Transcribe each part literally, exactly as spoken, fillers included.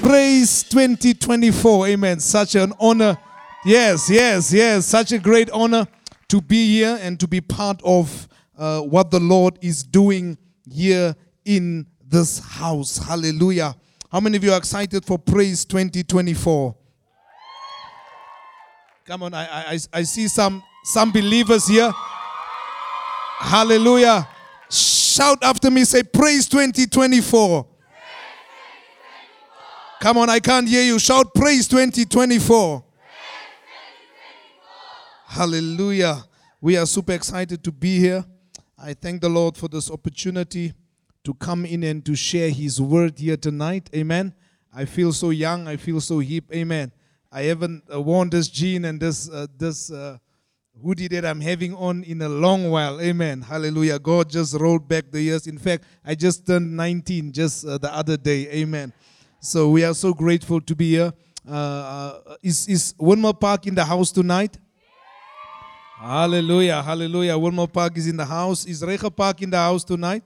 Praise twenty twenty-four. Amen. Such an honor. Yes, yes, yes. Such a great honor to be here and to be part of uh, what the Lord is doing here in this house. Hallelujah. How many of you are excited for Praise twenty twenty-four? Come on, I, I, I see some, some believers here. Hallelujah. Shout after me, say Praise twenty twenty-four. Come on, I can't hear you. Shout Praise twenty twenty-four. Hallelujah. We are super excited to be here. I thank the Lord for this opportunity to come in and to share His word here tonight. Amen. I feel so young. I feel so hip. Amen. I haven't uh, worn this jean and this uh, this uh, hoodie that I'm having on in a long while. Amen. Hallelujah. God just rolled back the years. In fact, I just turned nineteen just uh, the other day. Amen. So we are so grateful to be here. Uh, uh, is is Winmore Park in the house tonight? Hallelujah. Hallelujah. Winmore Park is in the house. Is Recha Park in the house tonight?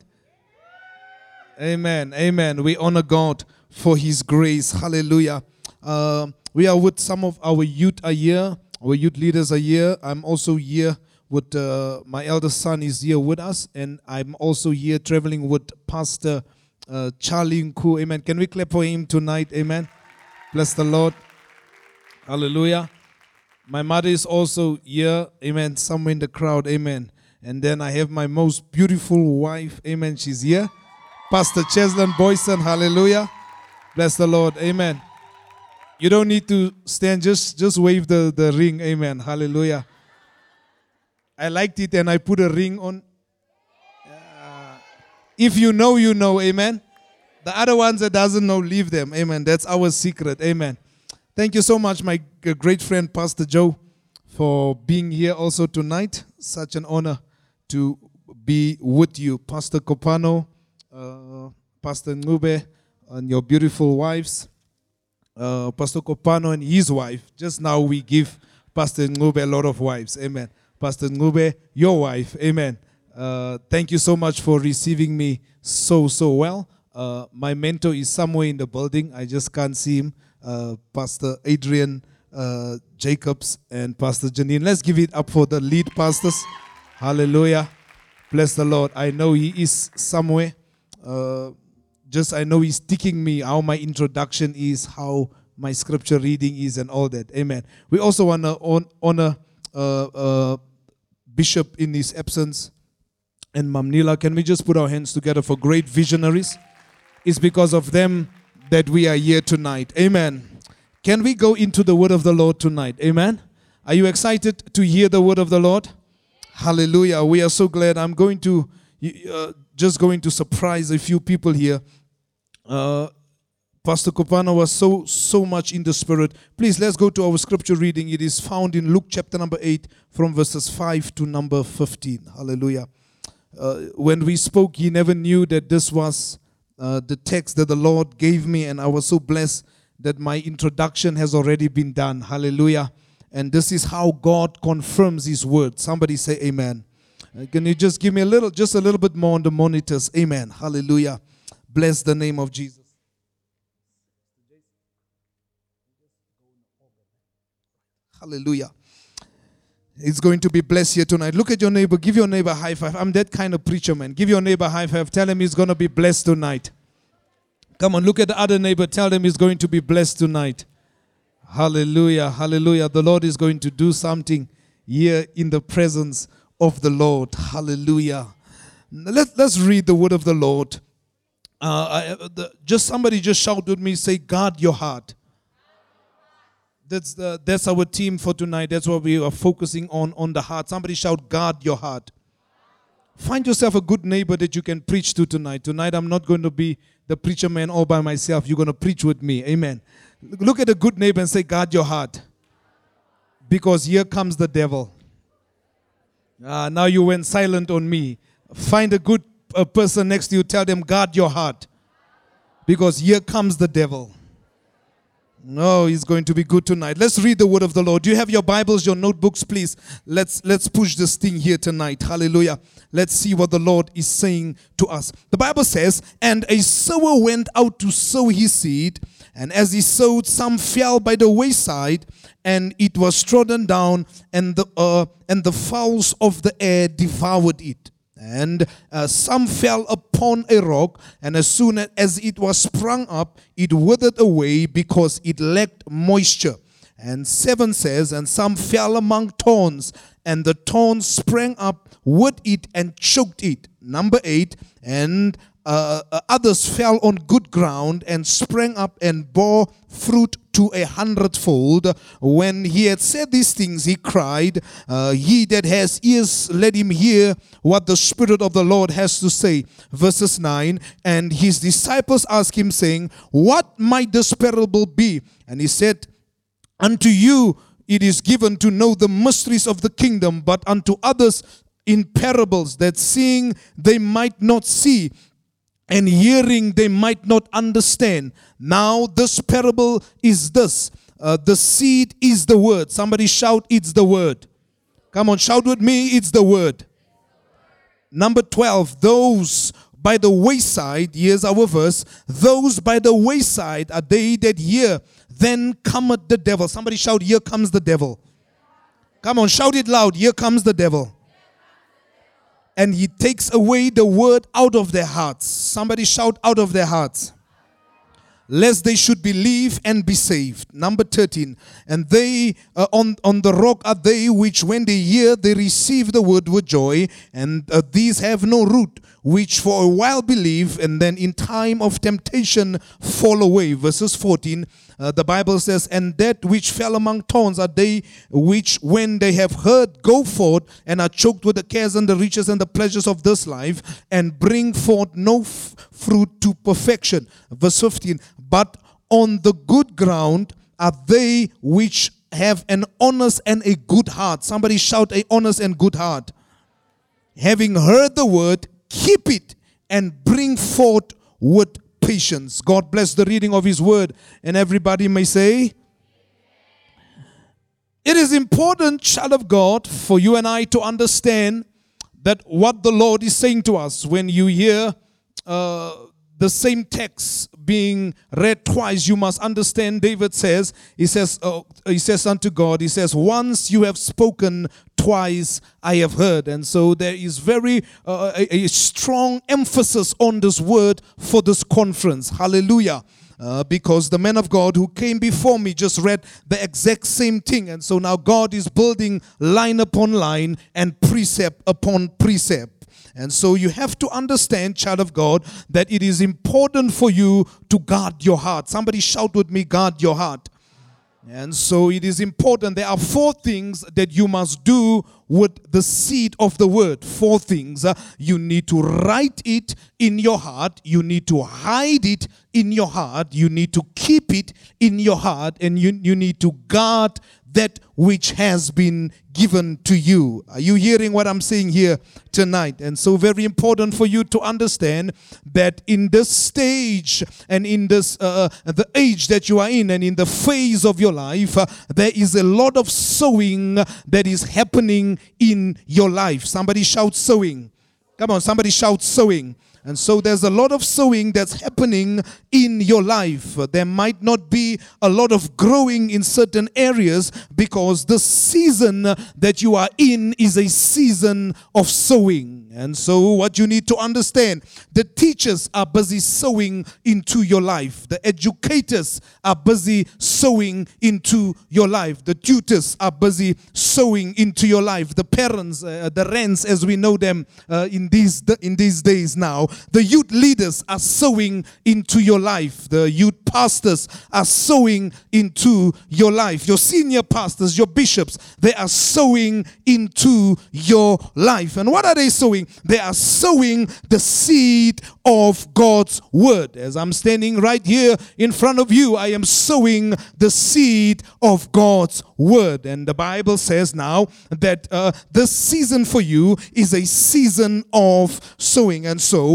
Amen. Amen. We honor God for His grace. Hallelujah. Uh, we are with some of our youth are here. Our youth leaders are here. I'm also here with uh, my eldest son is here with us, and I'm also here traveling with Pastor uh, Charlie Nku. Amen. Can we clap for him tonight? Amen. Bless the Lord. Hallelujah. My mother is also here. Amen. Somewhere in the crowd. Amen. And then I have my most beautiful wife. Amen. She's here. Pastor Cheslin Boyson. Hallelujah. Bless the Lord. Amen. You don't need to stand. Just, just wave the, the ring. Amen. Hallelujah. I liked it and I put a ring on. Uh, if you know, you know. Amen. The other ones that doesn't know, leave them. Amen. That's our secret. Amen. Thank you so much, my great friend, Pastor Joe, for being here also tonight. Such an honor to be with you. Pastor Kopano, uh, Pastor Ngube, and your beautiful wives. Uh, Pastor Kopano and his wife. Just now we give Pastor Ngube a lot of wives. Amen. Pastor Ngube, your wife. Amen. Uh, thank you so much for receiving me so, so well. Uh, my mentor is somewhere in the building. I just can't see him. Uh, Pastor Adrian uh, Jacobs and Pastor Janine. Let's give it up for the lead pastors. Hallelujah. Bless the Lord. I know he is somewhere. Uh, just I know he's ticking me how my introduction is, how my scripture reading is, and all that. Amen. We also want to honor uh, uh, Bishop in his absence and Mamnila. Can we just put our hands together for great visionaries? It's because of them that we are here tonight. Amen. Can we go into the word of the Lord tonight? Amen. Are you excited to hear the word of the Lord? Hallelujah. We are so glad. I'm going to uh, just going to surprise a few people here. Uh, Pastor Kopano was so so much in the spirit. Please, let's go to our scripture reading. It is found in Luke chapter number eight from verses five to number fifteen. Hallelujah. Uh, when we spoke, he never knew that this was Uh, the text that the Lord gave me, and I was so blessed that my introduction has already been done. Hallelujah. And this is how God confirms His word. Somebody say amen. Uh, can you just give me a little, just a little bit more on the monitors? Amen. Hallelujah. Bless the name of Jesus. Hallelujah. It's going to be blessed here tonight. Look at your neighbor. Give your neighbor a high five. I'm that kind of preacher, man. Give your neighbor a high five. Tell him he's going to be blessed tonight. Come on, look at the other neighbor. Tell them he's going to be blessed tonight. Hallelujah. Hallelujah. The Lord is going to do something here in the presence of the Lord. Hallelujah. Let, let's read the word of the Lord. Uh, I, the, just somebody just shout with me. Say, guard your heart. That's the that's our team for tonight. That's what we are focusing on, on the heart. Somebody shout, guard your heart. Find yourself a good neighbor that you can preach to tonight. Tonight I'm not going to be the preacher man all by myself. You're going to preach with me. Amen. Look at a good neighbor and say, guard your heart. Because here comes the devil. Ah, now you went silent on me. Find a good uh, person next to you. Tell them, guard your heart. Because here comes the devil. No, he's going to be good tonight. Let's read the word of the Lord. Do you have your Bibles, your notebooks, please? Let's let's push this thing here tonight. Hallelujah. Let's see what the Lord is saying to us. The Bible says, and a sower went out to sow his seed, And as he sowed, some fell by the wayside, and it was trodden down, and the uh, and the fowls of the air devoured it. And uh, some fell upon a rock, and as soon as it was sprung up, it withered away because it lacked moisture. And seven says, and some fell among thorns, and the thorns sprang up with it and choked it. Number eight, and uh, others fell on good ground and sprang up and bore fruit to a hundredfold. When he had said these things, he cried, uh, He that has ears, let him hear what the Spirit of the Lord has to say. Verses nine, and his disciples asked him, saying, What might this parable be? And he said, Unto you it is given to know the mysteries of the kingdom, but unto others in parables, that seeing they might not see, and hearing they might not understand. Now this parable is this. Uh, the seed is the word. Somebody shout, it's the word. Come on, shout with me, it's the word. Number twelve, those by the wayside, here's our verse, those by the wayside are they that hear, then cometh the devil. Somebody shout, here comes the devil. Come on, shout it loud, here comes the devil. And he takes away the word out of their hearts. Somebody shout, out of their hearts. Lest they should believe and be saved. Number thirteen, and they uh, on, on the rock are they which when they hear they receive the word with joy, and uh, these have no root, which for a while believe, and then in time of temptation fall away. Verses fourteen, uh, the Bible says, and that which fell among thorns are they which when they have heard go forth, and are choked with the cares and the riches and the pleasures of this life, and bring forth no f- fruit to perfection. Verse fifteen, but on the good ground are they which have an honest and a good heart. Somebody shout, a honest and good heart. Having heard the word, keep it and bring forth with patience. God bless the reading of his word. And everybody may say, it is important, child of God, for you and I to understand that what the Lord is saying to us. When you hear uh, the same text being read twice, you must understand. David says, he says, uh, he says unto God, he says, once you have spoken, twice I have heard. And so there is very uh, a, a strong emphasis on this word for this conference. Hallelujah. Uh, because the man of God who came before me just read the exact same thing. And so now God is building line upon line and precept upon precept. And so you have to understand, child of God, that it is important for you to guard your heart. Somebody shout with me, guard your heart. And so it is important. There are four things that you must do with the seed of the word. Four things. Uh, you need to write it in your heart. You need to hide it in your heart. You need to keep it in your heart. And you, you need to guard that which has been given to you. Are you hearing what I'm saying here tonight? And so very important for you to understand that in this stage and in this uh, the age that you are in and in the phase of your life, uh, there is a lot of sowing that is happening in your life. Somebody shout sowing. Come on, somebody shout sowing. And so there's a lot of sowing that's happening in your life. There might not be a lot of growing in certain areas because the season that you are in is a season of sowing. And so what you need to understand, the teachers are busy sowing into your life. The educators are busy sowing into your life. The tutors are busy sowing into your life. The parents, uh, the rents as we know them uh, in these in these days now. The youth leaders are sowing into your life. The youth pastors are sowing into your life. Your senior pastors, your bishops, they are sowing into your life. And what are they sowing? They are sowing the seed of God's word. As I'm standing right here in front of you, I am sowing the seed of God's word. And the Bible says now that uh, this season for you is a season of sowing. And so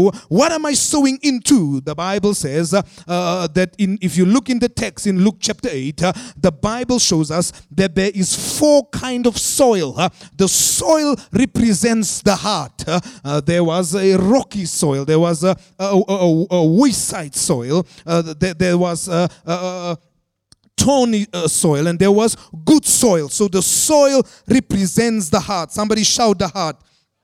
so what am I sowing into? The Bible says uh, uh, that in if you look in the text in Luke chapter eight, uh, the Bible shows us that there is four kind of soil. Uh, the soil represents the heart. Uh, uh, there was a rocky soil. There was a, a, a, a, a wayside soil. Uh, there, there was a, a, a thorny uh, soil, and there was good soil. So the soil represents the heart. Somebody shout the heart.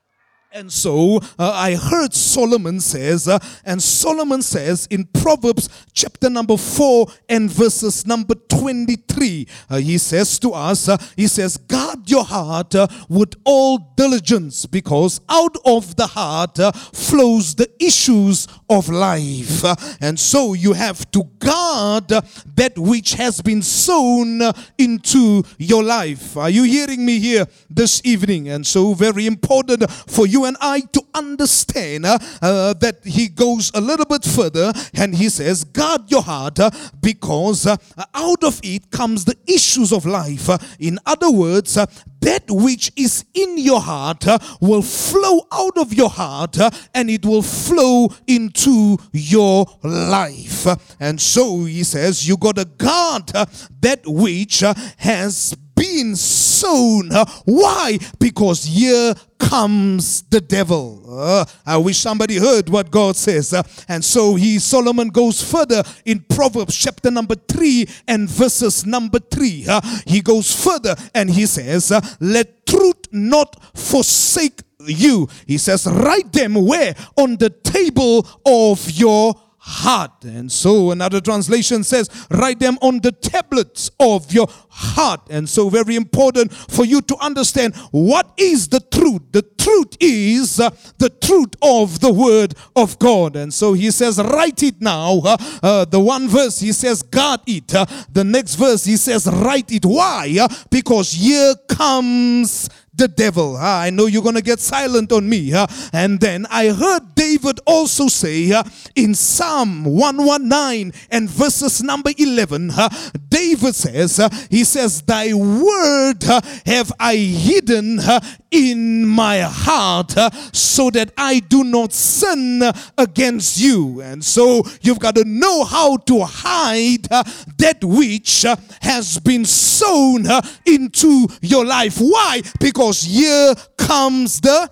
And so uh, I heard Solomon says, uh, and Solomon says in Proverbs chapter number four and verses number twenty-three, uh, he says to us, uh, he says, guard your heart uh, with all diligence, because out of the heart uh, flows the issues of life. Uh, and so you have to guard uh, that which has been sown uh, into your life. Are you hearing me here this evening? And so very important for you and I to understand uh, uh, that he goes a little bit further and he says, guard your heart uh, because uh, out of it comes the issues of life. Uh, in other words, uh, that which is in your heart uh, will flow out of your heart uh, and it will flow into your life. Uh, and so he says, you got to guard uh, that which uh, has been sown. Uh, why? Because here comes the devil. Uh, I wish somebody heard what God says. Uh, and so he, Solomon goes further in Proverbs chapter number three and verses number three. Uh, he goes further and he says, uh, let truth not forsake you. He says, write them where? On the table of your heart. And so another translation says, write them on the tablets of your heart. And so very important for you to understand, what is the truth? The truth is uh, the truth of the word of God. And so he says, write it now. Uh, uh, the one verse he says, guard it. Uh, the next verse he says, write it. Why? Uh, because here comes the devil. Uh, I know you're going to get silent on me. Uh, and then I heard David also say uh, in Psalm one nineteen and verses number eleven, uh, David says, uh, he says, thy word uh, have I hidden uh, in my heart uh, so that I do not sin against you. And so you've got to know how to hide uh, that which uh, has been sown uh, into your life. Why? Because here comes the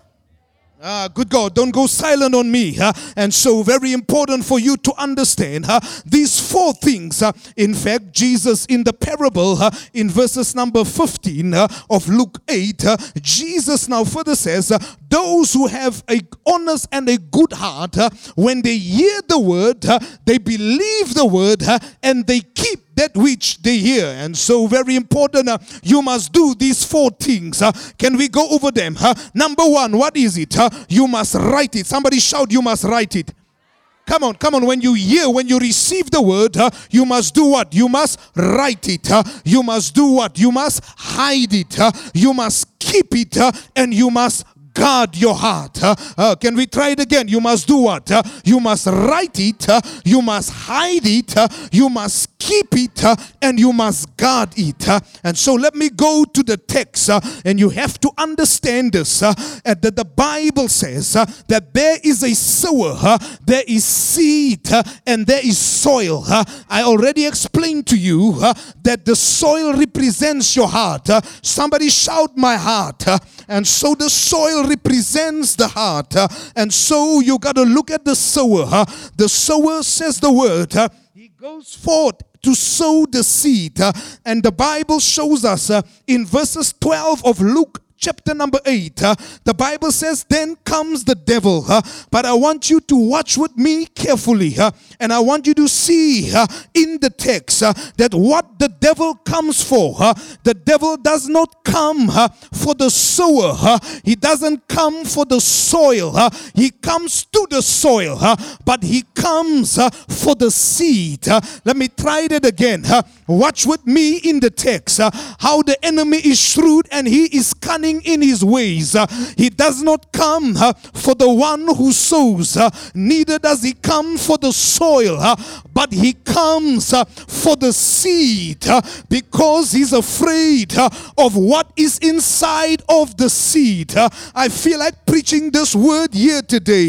Ah, good God, don't go silent on me. Huh? And so very important for you to understand huh? these four things. Huh? In fact, Jesus in the parable huh? in verses number fifteen huh? of Luke eight, huh? Jesus now further says, uh, those who have a honest and a good heart, huh? when they hear the word, huh? they believe the word huh? and they keep that which they hear. And so very important, uh, you must do these four things. Uh, can we go over them? Uh, number one, what is it? Uh, you must write it. Somebody shout, you must write it. Come on, come on. When you hear, when you receive the word, uh, you must do what? You must write it. Uh, you must do what? You must hide it. Uh, you must keep it. Uh, and you must guard your heart. Uh, uh, can we try it again? You must do what? Uh, you must write it. Uh, you must hide it. Uh, you must keep it. Uh, and you must guard it. Uh, and so let me go to the text. Uh, and you have to understand this. Uh, that the Bible says uh, that there is a sower, uh, there is seed, uh, and there is soil. Uh, I already explained to you uh, that the soil represents your heart. Uh, somebody shout, my heart. Uh, and so the soil represents the heart. Uh, and so you got to look at the sower. Uh, the sower says the word. Uh, he goes forth to sow the seed. Uh, and the Bible shows us uh, in verses twelve of Luke chapter number eight, uh, the Bible says, then comes the devil. Uh, but I want you to watch with me carefully. Uh, and I want you to see uh, in the text uh, that what the devil comes for. Uh, the devil does not come uh, for the sower. Uh, he doesn't come for the soil. Uh, he comes to the soil. Uh, but he comes uh, for the seed. Uh, let me try it again. Uh, watch with me in the text. Uh, how the enemy is shrewd and he is cunning in his ways. Uh, he does not come uh, for the one who sows, uh, neither does he come for the soil, uh, but he comes uh, for the seed uh, because he's afraid uh, of what is inside of the seed. Uh, I feel like preaching this word here today. Uh,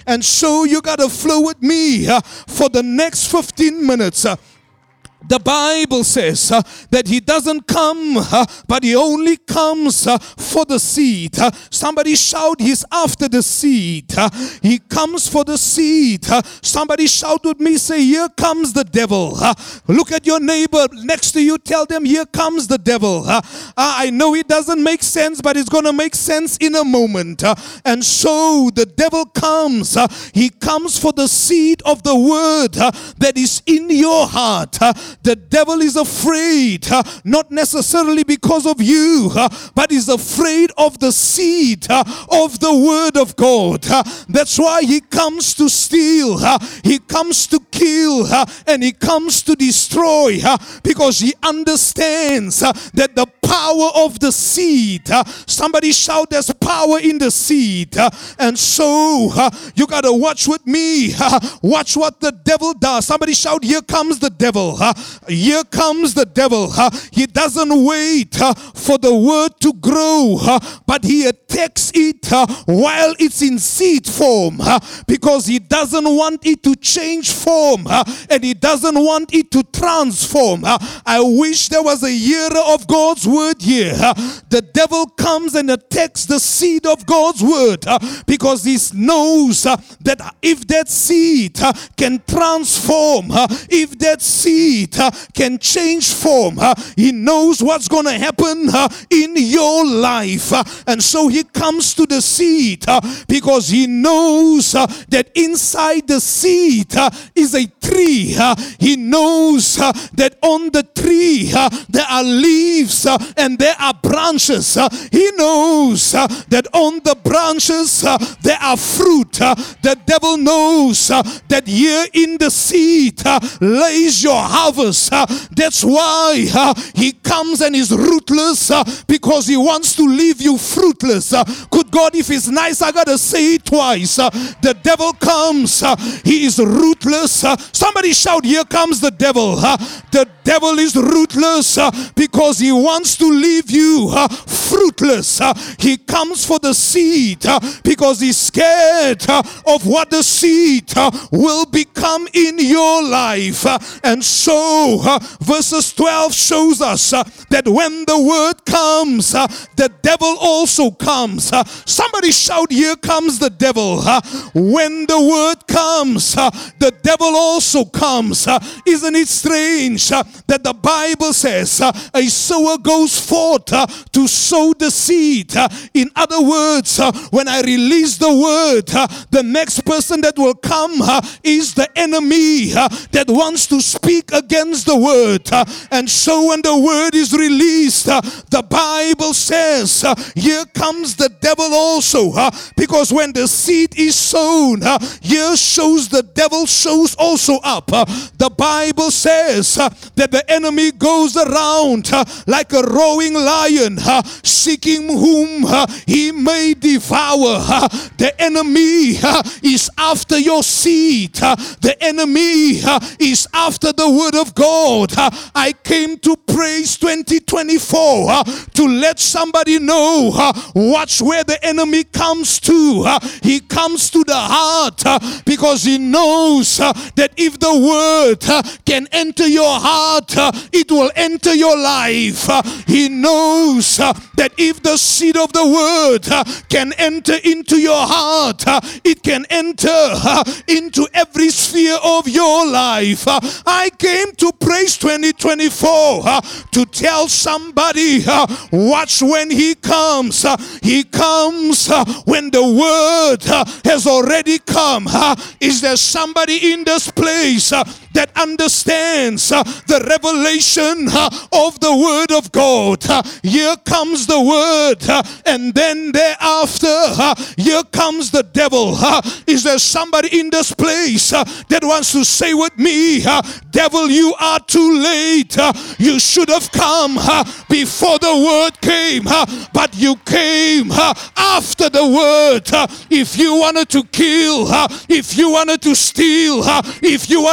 And so you got to flow with me uh, for the next fifteen minutes. Uh, The Bible says uh, that he doesn't come, uh, but he only comes uh, for the seed. Uh, somebody shout, he's after the seed. Uh, he comes for the seed. Uh, somebody shout with me, say, here comes the devil. Uh, look at your neighbor next to you, tell them, here comes the devil. Uh, uh, I know it doesn't make sense, but it's going to make sense in a moment. Uh, and so the devil comes. Uh, he comes for the seed of the word uh, that is in your heart. Uh, The devil is afraid, uh, not necessarily because of you, uh, but is afraid of the seed uh, of the word of God. Uh, that's why he comes to steal, uh, he comes to kill, uh, and he comes to destroy, uh, because he understands uh, that the power of the seed, uh, somebody shout, there's power in the seed. Uh, and so uh, you got to watch with me, uh, watch what the devil does. Somebody shout, here comes the devil. Uh, Here comes the devil. Uh, he doesn't wait uh, for the word to grow, uh, but he attacks it uh, while it's in seed form, uh, because he doesn't want it to change form, uh, and he doesn't want it to transform. Uh, I wish there was a hearer of God's word here. Uh, the devil comes and attacks the seed of God's word uh, because he knows uh, that if that seed uh, can transform, uh, if that seed uh, can change form, uh, he knows what's going to happen uh, in your life. Uh, and so he comes to the seed uh, because he knows uh, that inside the seed uh, is a tree. Uh, he knows uh, that on the tree uh, there are leaves uh, and there are branches. Uh, he knows uh, that on the branches uh, there are fruit. Uh, the devil knows uh, that here in the seed uh, lays your harvest. Uh, that's why uh, he comes and is ruthless, uh, because he wants to leave you fruitless. Uh, good God, if it's nice, I gotta say it twice. Uh, the devil comes, uh, he is ruthless. Uh, somebody shout, here comes the devil. Uh, the devil is ruthless uh, because he wants to leave you uh, fruitless. Uh, he comes for the seed uh, because he's scared uh, of what the seed uh, will become in your life. Uh, and so uh, verses twelve shows us uh, that when the word comes, uh, the devil also comes. Uh, somebody shout, here comes the devil. Uh, when the word comes, uh, the devil also comes. Uh, isn't it strange uh, that the Bible says uh, a sower goes forth uh, to sow the seed? Uh, in other words, uh, when I release the word, uh, the next person that will come uh, is the enemy uh, that wants to speak against the word. Uh, and so when the word is released, uh, the Bible says, uh, here comes the devil also. Uh, because when the seed is sown, uh, here shows the devil shows also up. Uh, the Bible says uh, that the enemy goes around uh, like a roaring lion, uh, seeking whom uh, he may devour. Uh, the enemy uh, is after your seed. Uh, the enemy uh, is after the word of God. Uh, I came to praise twenty twenty-four uh, to let somebody know, uh, watch where the enemy comes to. Uh, he comes to the heart uh, because he knows uh, that if the word uh, can enter your heart, uh, it will enter your life. Uh, he knows uh, that if the seed of the word uh, can enter into your heart, uh, it can enter uh, into every sphere of your life. Uh, I came to praise twenty twenty-four uh, to tell somebody, uh, watch when he comes. Uh, he comes uh, when the word uh, has already come. Uh, is there somebody in this place uh, that understands uh, the revelation uh, of the word of God? Uh, here comes the word, uh, and then thereafter, uh, here comes the devil. Uh, is there somebody in this place uh, that wants to say with me, uh, devil, you are too late. Uh, you should have come uh, before the word came, uh, but you came uh, after the word. Uh, if you wanted to kill, uh, if you wanted to steal, uh, if you wanted to destroy,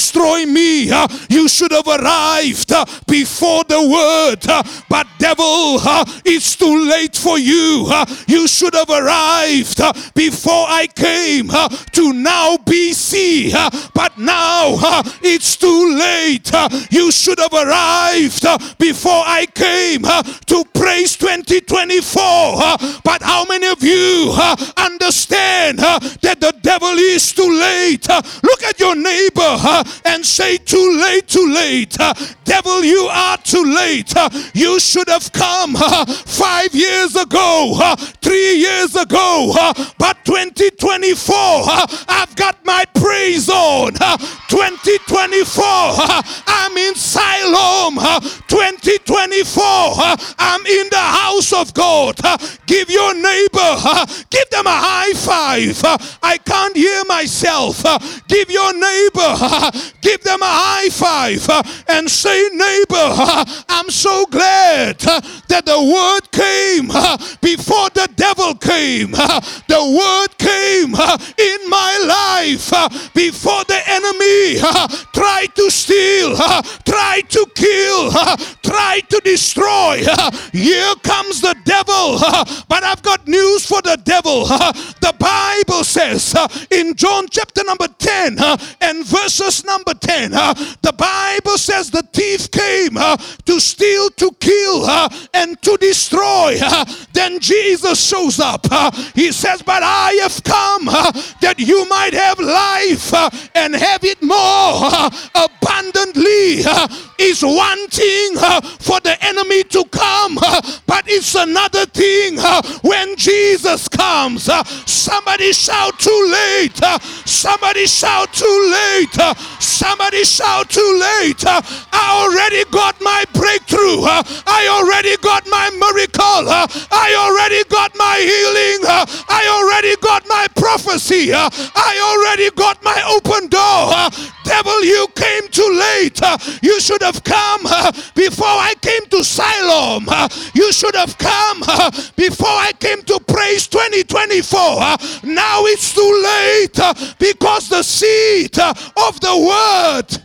destroy me. Uh, you should have arrived uh, before the word. Uh, but devil, uh, it's too late for you. Uh, you should have arrived uh, before I came uh, to now B C. Uh, but now uh, it's too late. Uh, you should have arrived uh, before I came uh, to praise twenty twenty-four. Uh, but how many of you uh, understand uh, that the devil is too late? Uh, look at your neighbor uh, and say, too late, too late. Uh, devil, you are too late. Uh, you should have come uh, five years ago, uh, three years ago. Uh, but twenty twenty-four, uh, I've got my praise on. Uh, twenty twenty-four, uh, I'm in Siloam. Uh, twenty twenty-four, uh, I'm in the house of God. Uh, give your neighbor, uh, give them a high five. Uh, I can't hear myself. Uh, give your neighbor, uh, give them a high five uh, and say, neighbor, uh, I'm so glad uh, that the word came uh, before the devil came. Uh, the word came uh, in my life uh, before the enemy uh, tried to steal, uh, tried to kill, uh, tried to destroy. Uh, here comes the devil. Uh, but I've got news for the devil. Uh, the Bible says uh, in John chapter number ten uh, and verses number ten, uh, the Bible says the thief came uh, to steal, to kill, uh, and to destroy. Uh, then Jesus shows up. Uh, he says, but I have come uh, that you might have life uh, and have it more uh, abundantly. Uh, is one thing uh, for the enemy to come, uh, but it's another thing uh, when Jesus comes. Uh, somebody shout too late. Uh, somebody shout too late. Uh, somebody shout too late. Uh, I already got my breakthrough. Uh, I already got my miracle. Uh, I already got my healing. Uh, I already got my prophecy. Uh, I already got my open door. Uh, devil, you came too late. Uh, you should have come uh, before I came to Siloam. Uh, you should have come uh, before I came to praise twenty twenty-four. Uh, now it's too late uh, because the seed uh, of the word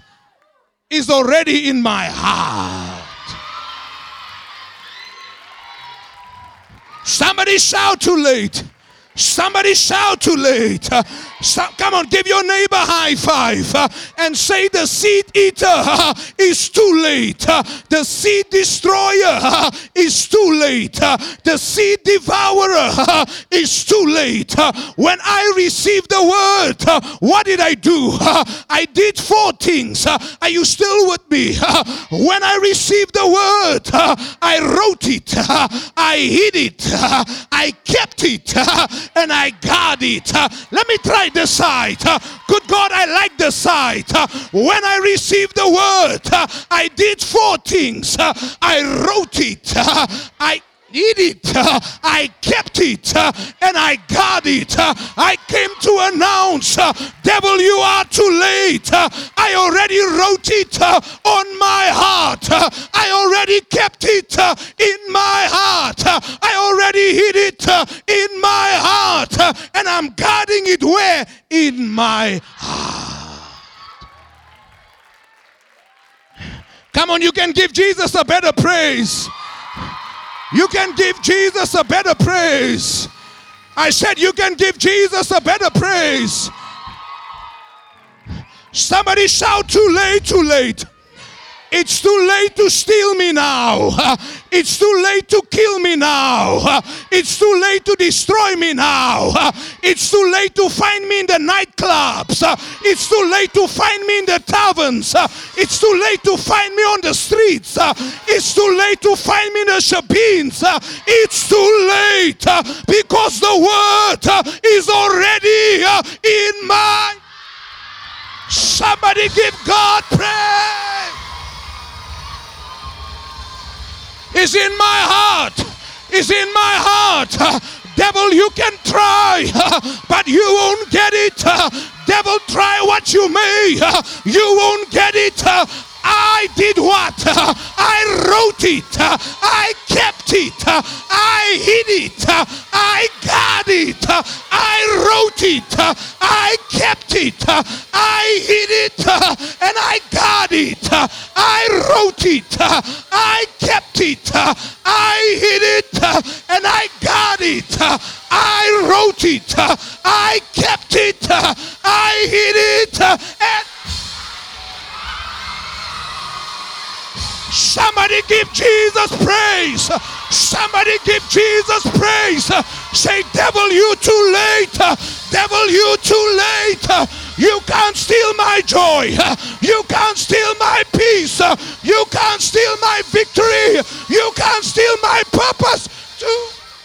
is already in my heart. Somebody shout too late. Somebody shout too late. Uh, so, come on, give your neighbor a high five uh, and say the seed eater uh, is too late. Uh, the seed destroyer uh, is too late. Uh, the seed devourer uh, is too late. Uh, when I received the word, uh, what did I do? Uh, I did four things. Uh, are you still with me? Uh, when I received the word, uh, I wrote it. Uh, I hid it. Uh, I kept it. Uh, and I got it. Uh, let me try this side. Uh, good God, I like this side. Uh, when I received the word, uh, I did four things. Uh, I wrote it. Uh, I did it. Uh, I kept it. Uh, and I got it. Uh, I came to announce, uh, devil, you are too late. Uh, I already wrote it uh, on my heart. Uh, I already kept it uh, in my heart. Uh, I already hid it uh, in my heart. Uh, and I'm guarding it where? In my heart. Come on, you can give Jesus a better praise. You can give Jesus a better praise. I said you can give Jesus a better praise. Somebody shout too late, too late. It's too late to steal me now. It's too late to kill me now. It's too late to destroy me now. It's too late to find me in the nightclubs. It's too late to find me in the taverns. It's too late to find me on the streets. It's too late to find me in the shebeens. It's too late because the word is already in my... Somebody give God praise. Is in my heart. Is in my heart. Uh, devil, you can try, uh, but you won't get it. Uh, devil, try what you may. Uh, you won't get it. Uh, I did what? I wrote it. I kept it. I hid it. I got it. I wrote it. I kept it. I hid it. And I got it. I wrote it. I kept it. I hid it. And I got it. I wrote it. I kept it. I hid it. And somebody give Jesus praise. Somebody give Jesus praise. Say, devil, you too late. Devil, you too late. You can't steal my joy. You can't steal my peace. You can't steal my victory. You can't steal my purpose. Too.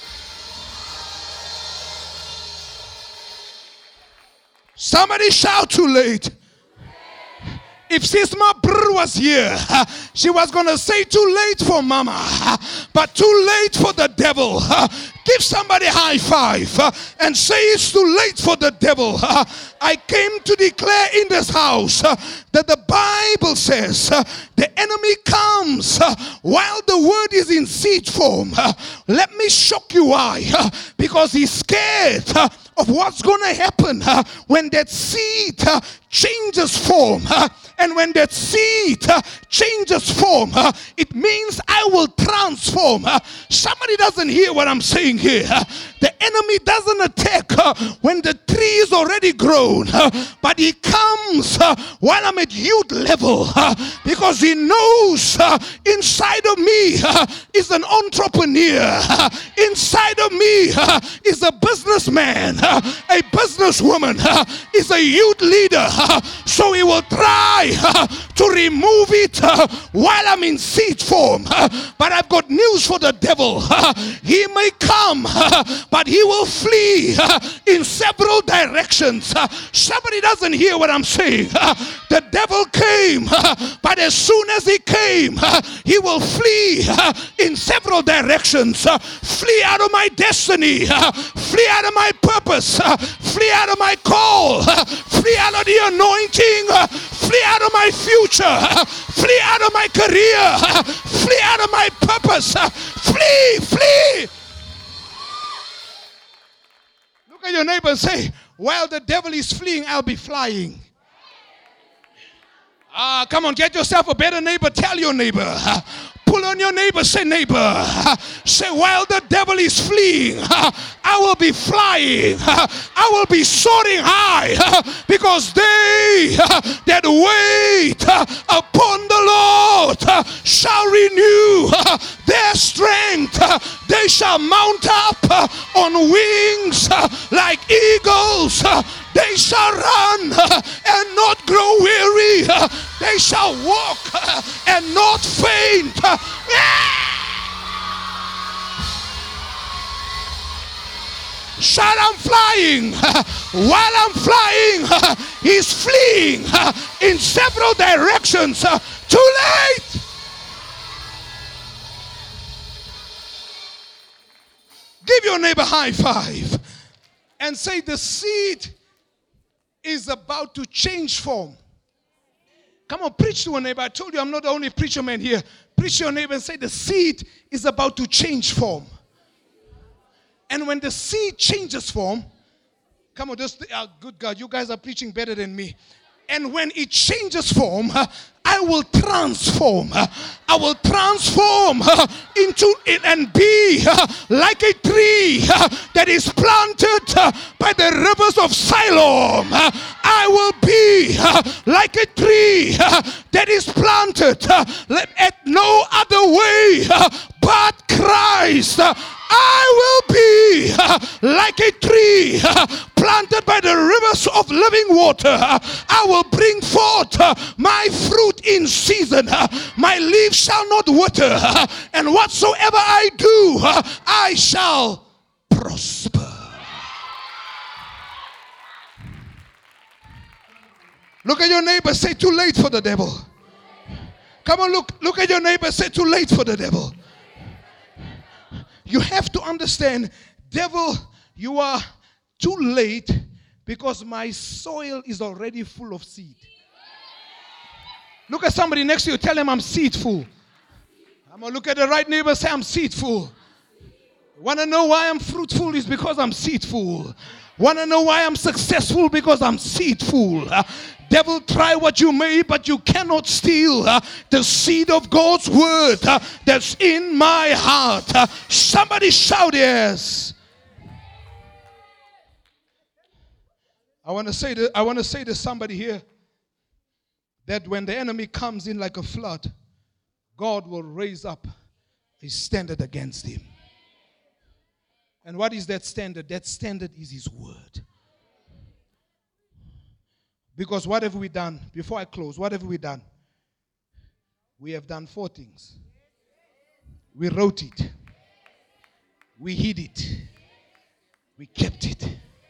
Somebody shout, too late. If Sisma Brr was here, she was going to say too late for mama, but too late for the devil. Give somebody a high five and say it's too late for the devil. I came to declare in this house that the Bible says the enemy comes while the word is in seed form. Let me shock you why. Because he's scared of what's going to happen when that seed changes form. And when that seed changes form, it means I will transform. Somebody doesn't hear what I'm saying here. The enemy doesn't attack when the tree is already grown, but he comes while I'm at youth level, because he knows inside of me is an entrepreneur. Inside of me is a businessman, a businesswoman, is a youth leader. So he will try to remove it while I'm in seed form. But I've got news for the devil. He may come, but he will flee in several directions. Somebody doesn't hear what I'm saying. The devil came, but as soon as he came, he will flee in several directions. Flee out of my destiny, flee out of my purpose, flee out of my call, flee out of the anointing, flee out of my future, flee out of my career, flee out of my purpose, flee, flee. Look at your neighbor and say, while the devil is fleeing, I'll be flying. Ah, come on, get yourself a better neighbor. Tell your neighbor. Pull on your neighbor. Say, neighbor. Say, while the devil is fleeing, I will be flying. I will be soaring high, because they that wait upon the Lord shall renew their strength. They shall mount up on wings like eagles. They shall run and not grow weary. They shall walk and not faint. Shout, I'm flying. While I'm flying, he's fleeing in several directions. Too late. Give your neighbor a high five and say, the seed is about to change form. Come on, preach to a neighbor. I told you I'm not the only preacher man here. Preach to your neighbor and say, the seed is about to change form. And when the seed changes form, come on, just, uh, good God, you guys are preaching better than me. And when it changes form, uh, I will transform. Uh, I will transform uh, into it and be uh, like a tree uh, that is planted uh, by the rivers of Siloam. Uh, I will be uh, like a tree uh, that is planted uh, at no other way uh, but Christ. Uh, I will be uh, like a tree uh, planted by the rivers of living water. Uh, I will bring forth uh, my fruit in season. Uh, my leaves shall not wither. Uh, and whatsoever I do, uh, I shall prosper. Look at your neighbor, say, too late for the devil. Come on, look, look at your neighbor, say, too late for the devil. You have to understand, devil, you are too late because my soil is already full of seed. Look at somebody next to you. Tell him I'm seedful. I'm going to look at the right neighbor. Say I'm seedful. Want to know why I'm fruitful? Is because I'm seedful. Want to know why I'm successful? Because I'm seedful. Uh, devil, try what you may, but you cannot steal uh, the seed of God's word uh, that's in my heart. Uh, somebody shout yes. I want to say to, I want to say to somebody here that when the enemy comes in like a flood, God will raise up a standard against him. And what is that standard? That standard is his word. Because what have we done? Before I close, what have we done? We have done four things. We wrote it. We hid it. We kept it.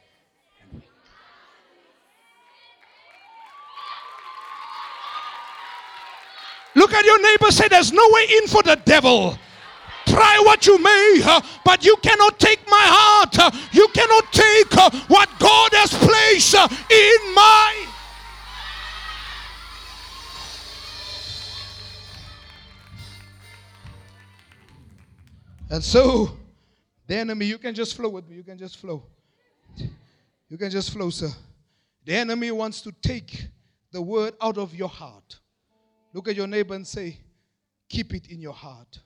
Look at your neighbor, say there's no way in for the devil. Try what you may, uh, but you cannot take my heart. Uh, you cannot take uh, what God has placed uh, in my. And so, the enemy, you can just flow with me. You can just flow. You can just flow, sir. The enemy wants to take the word out of your heart. Look at your neighbor and say, keep it in your heart.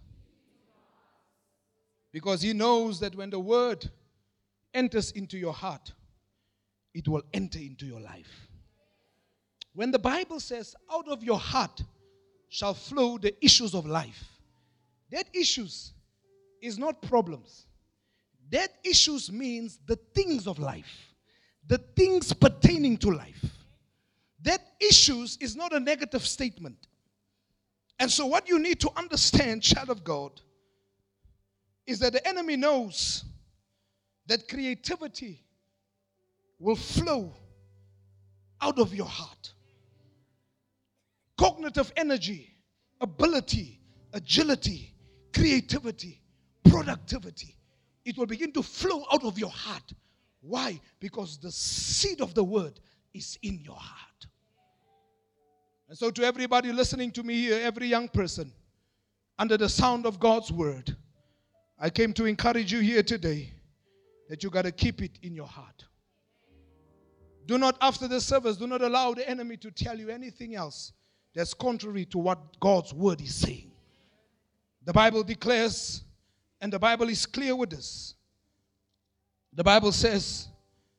Because he knows that when the word enters into your heart, it will enter into your life. When the Bible says, out of your heart shall flow the issues of life, that issues is not problems. That issues means the things of life, the things pertaining to life. That issues is not a negative statement. And so what you need to understand, child of God, is that the enemy knows that creativity will flow out of your heart. Cognitive energy, ability, agility, creativity, productivity, it will begin to flow out of your heart. Why? Because the seed of the word is in your heart. And so to everybody listening to me here, every young person, under the sound of God's word, I came to encourage you here today that you got to keep it in your heart. Do not, after the service, do not allow the enemy to tell you anything else that's contrary to what God's word is saying. The Bible declares, and the Bible is clear with us. The Bible says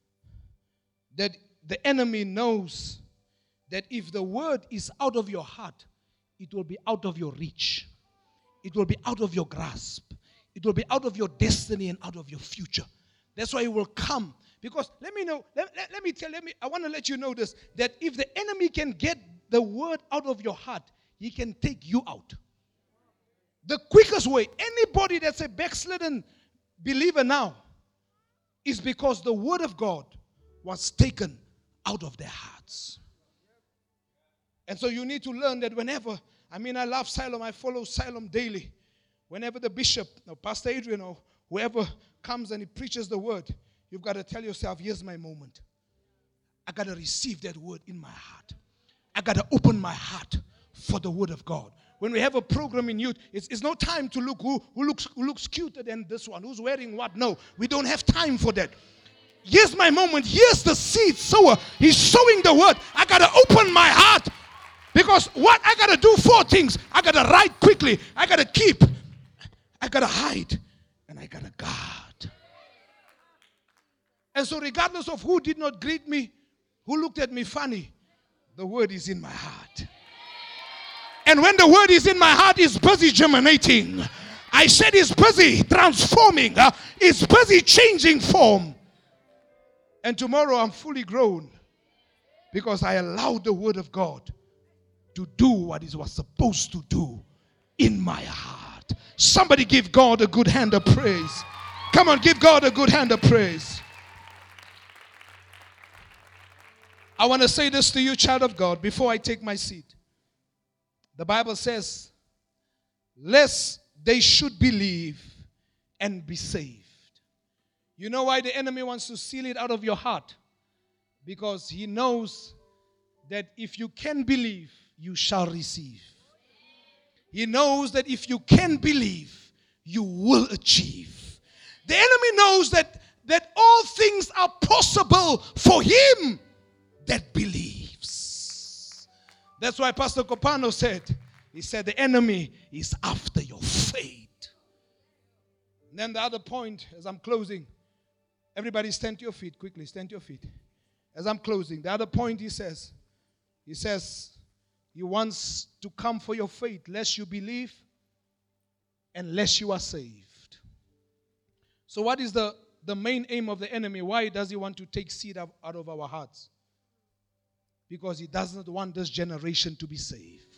that the enemy knows that if the word is out of your heart, it will be out of your reach. It will be out of your grasp. It will be out of your destiny and out of your future. That's why it will come. Because let me know, let, let, let me tell, let me, I want to let you know this, that if the enemy can get the word out of your heart, he can take you out. The quickest way, anybody that's a backslidden believer now, is because the word of God was taken out of their hearts. And so you need to learn that whenever, I mean, I love Siloam, I follow Siloam daily. Whenever the bishop, or Pastor Adrian, or whoever comes and he preaches the word, you've got to tell yourself, here's my moment. I got to receive that word in my heart. I got to open my heart for the word of God. When we have a program in youth, it's, it's no time to look who, who looks who looks cuter than this one, who's wearing what. No, we don't have time for that. Here's my moment. Here's the seed sower. He's sowing the word. I got to open my heart. Because what I got to do, four things. I got to write quickly. I got to keep. I got to hide. And I got to guard. And so regardless of who did not greet me, who looked at me funny, the word is in my heart. And when the word is in my heart, it's busy germinating. I said it's busy transforming. Uh, it's busy changing form. And tomorrow I'm fully grown because I allowed the word of God to do what it was supposed to do in my heart. Somebody give God a good hand of praise. Come on, give God a good hand of praise. I want to say this to you, child of God, before I take my seat. The Bible says, lest they should believe and be saved. You know why the enemy wants to steal it out of your heart? Because he knows that if you can believe, you shall receive. He knows that if you can believe, you will achieve. The enemy knows that, that all things are possible for him that believes. That's why Pastor Copano said, he said the enemy is after your faith. And then the other point, as I'm closing, everybody stand to your feet quickly, stand to your feet. As I'm closing, the other point he says, he says, he wants to come for your faith, lest you believe and lest you are saved. So what is the, the main aim of the enemy? Why does he want to take seed out of our hearts? Because he doesn't want this generation to be saved.